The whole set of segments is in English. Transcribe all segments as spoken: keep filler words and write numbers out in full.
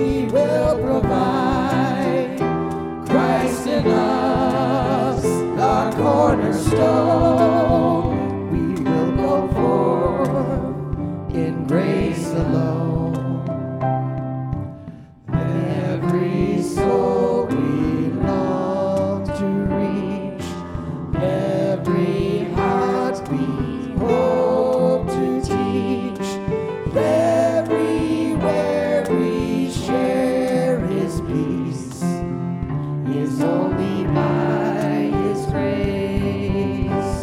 He will provide. Christ in us, our cornerstone. We will go forth in grace alone. Every soul we long to reach, every heart we hope to teach, everywhere we share His peace, is only by His grace.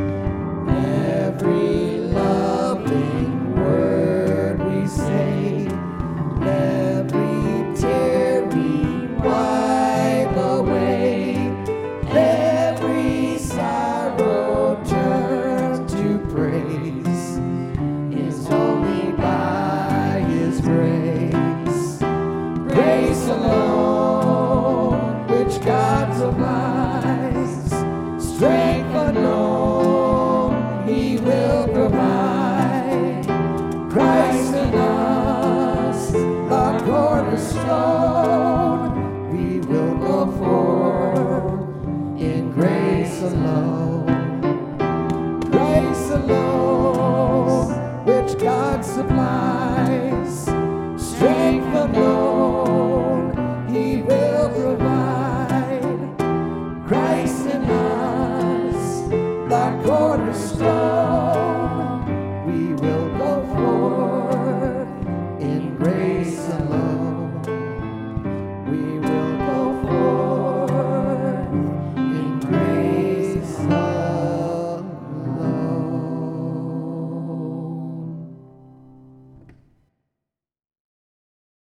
Every loving word we say, every tear we wipe away, every sorrow turn to praise, is only by His grace. Grace alone, which God supplies, strength unknown He will provide. Christ in us, our cornerstone. We will go forth in grace alone. Grace alone, which God supplies, strength unknown